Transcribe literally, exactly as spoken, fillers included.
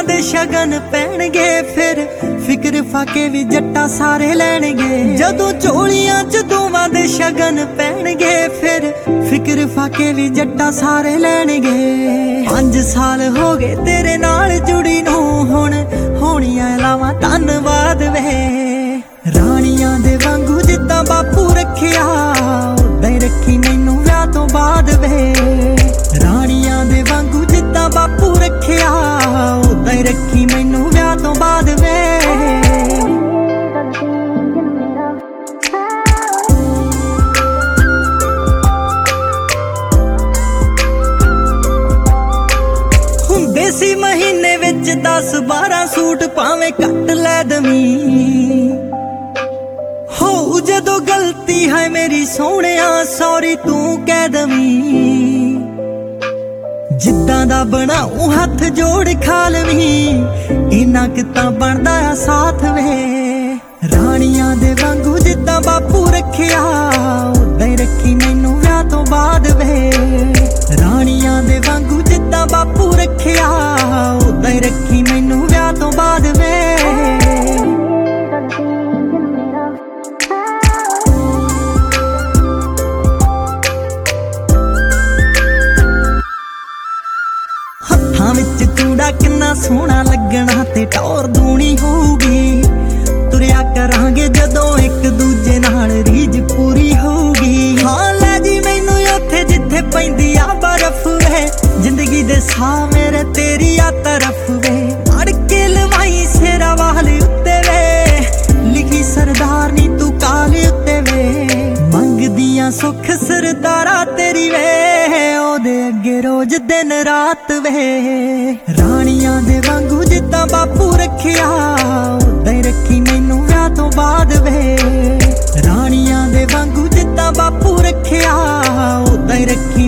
ਦੇ ਸ਼ਗਨ ਪੈਣਗੇ, ਫਿਰ ਫਿਕਰ ਫਾਕੇ ਵੀ ਜੱਟਾ ਸਾਰੇ ਲੈਣਗੇ। ਜਦੋਂ ਝੋਲੀਆਂ ਚ ਦੋਵਾਂ ਦੇ ਸ਼ਗਨ ਪੈਣਗੇ, ਫਿਰ ਫਿਕਰ ਫਾਕੇ ਵੀ ਜੱਟਾ ਸਾਰੇ ਲੈਣਗੇ। ਪੰਜ ਸਾਲ ਹੋ ਗਏ ਤੇਰੇ ਨਾਲ ਜੁੜੀ ਨੂੰ, ਹੁਣ ਹੋਣੀਆਂ ਲਾਵਾਂ ਧੰਨਵਾਦ ਵੇ। ਰਾਣੀਆਂ ਦੇ ਵਾਂਗੂ ਜਿੱਦਾਂ ਬਾਪੂ ਰੱਖਿਆ, ਉਦਾਂ ਹੀ ਰੱਖੀ ਮੈਨੂੰ ਵਿਆਹ ਤੋਂ ਬਾਅਦ ਵੇ। ਰਾਣੀਆਂ ਦੇ ਵਾਂਗੂ ਜਿੱਦਾਂ ਬਾਪੂ ਰੱਖਿਆ, ਉਦਾਂ ਹੀ ਰੱਖੀ ਮੈਨੂੰ ਵਿਆਹ ਤੋਂ ਬਾਅਦ ਵੇ। ਹੁੰਦੇ ਸੀ ਮਹੀਨੇ ਵਿੱਚ ਦਸ ਬਾਰਾਂ ਸੂਟ, ਭਾਵੇਂ ਕੱਟ ਲੈ ਦਵੀਂ। ਹੋ ਜਦੋਂ ਗਲਤੀ ਹੈ ਮੇਰੀ ਸੋਹਣਿਆ, ਸੌਰੀ ਤੂੰ ਕਹਿ ਦਵੀਂ। ਜਿੱਦਾਂ ਦਾ ਬਣਾਉ ਹੱਥ ਜੋੜ ਖਾ ਲਵੀਂ, ਇੰਨਾ ਕਿਤਾ ਬਣਦਾ ਆ ਸਾਥ ਵੇ। ਰਾਣੀਆਂ ਦੇ ਵਾਂਗੂ ਜਿੱਦਾਂ ਬਾਪੂ ਰੱਖਿਆ, ਉਦਾਂ ਹੀ ਰੱਖੀ ਮੈਨੂੰ ਵਿਆਹ ਤੋਂ ਬਾਅਦ ਵੇ। ਰਾਣੀਆਂ ਦੇ ਵਾਂਗੂ ਜਿੱਦਾਂ ਬਾਪੂ ਰੱਖਿਆ, ਉਦਾਂ ਹੀ ਰੱਖੀ ਮੈਨੂੰ ਵਿਆਹ ਤੋਂ ਬਾਅਦ ਵੇ। ਹੱਥਾਂ ਵਿੱਚ ਕੂੜਾ ਕਿੰਨਾ ਸੋਹਣਾ ਲੱਗਣਾ, ਤੇ ਟੌਰ ਦੂਣੀ ਹੋਊਗੀ। ਤੁਰਿਆ ਕਰਾਂਗੇ ਜਦੋਂ ਇੱਕ ਦੂਜੇ ਨਾਲ, ਰੀਝ ਪੂਰੀ ਹੋਊਗੀ। ਹਾਂ ਲੈ ਜੀ ਮੈਨੂੰ ਉੱਥੇ ਜਿੱਥੇ ਪੈਂਦੀ ਆ ਬਰਫ਼ ਵੇ, ਜ਼ਿੰਦਗੀ ਦੇ ਸਾਹ ਮੇਰੇ ਤੇਰੀ ਆ ਤਰਫ ਵੇ। ਅੜ ਕੇ ਲਵਾਈ ਸਿਰਾ ਵਾਲ ਉੱਤੇ ਵੇ, ਲਿਖੀ ਸਰਦਾਰਨੀ ਤੂੰ ਕਾਲ ਉੱਤੇ ਵੇ। ਮੰਗਦੀਆਂ ਸੁੱਖ ਸਰਦਾਰਾ ਤੇਰੀ ਵੇ, ਉਹਦੇ ਅੱਗੇ ਰੋਜ਼ ਦਿਨ ਰਾਤ ਵੇ। ਰਾਣੀਆਂ ਦੇ ਵਾਂਗੂ ਜਿੱਦਾਂ ਬਾਪੂ ਰੱਖਿਆ, ਉਦਾਂ ਹੀ ਰੱਖੀ ਮੈਨੂੰ ਵਿਆਹ ਤੋਂ ਬਾਅਦ ਵੇ। ਰਾਣੀਆਂ ਦੇ ਵਾਂਗੂ ਜਿੱਦਾਂ ਬਾਪੂ ਰੱਖਿਆ, ਉਦਾਂ ਹੀ ਰੱਖੀ